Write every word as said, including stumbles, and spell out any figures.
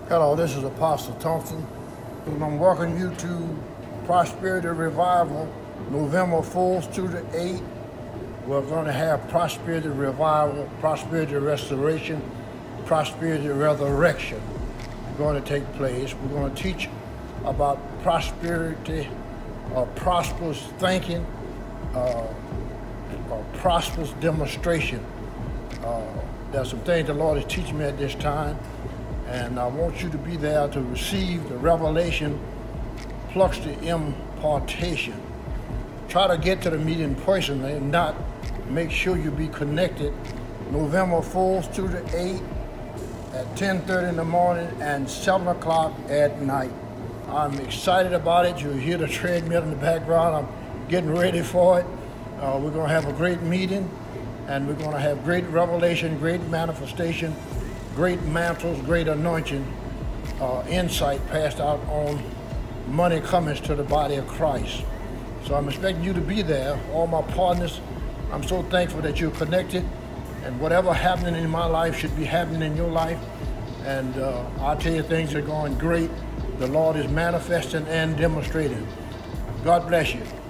Hello, this is Apostle Thompson. I'm welcoming you to Prosperity Revival, November fourth through the eighth. We're going to have Prosperity Revival, Prosperity Restoration, Prosperity Resurrection going to take place. We're going to teach about prosperity, uh, prosperous thinking, uh, uh, prosperous demonstration. Uh, there's some things the Lord is teaching me at this time, and I want you to be there to receive the revelation plus the impartation. Try to get to the meeting personally, and not make sure you be connected November fourth through the eighth at ten thirty in the morning and seven o'clock at night. I'm excited about it. You'll hear the treadmill in the background. I'm getting ready for it. Uh, we're going to have a great meeting, and we're going to have great revelation, great manifestation, great mantles, great anointing, uh, insight passed out on money comings to the body of Christ. So I'm expecting you to be there, all my partners. I'm so thankful that you're connected, and whatever happening in my life should be happening in your life. And uh, I'll tell you, things are going great. The Lord is manifesting and demonstrating. God bless you.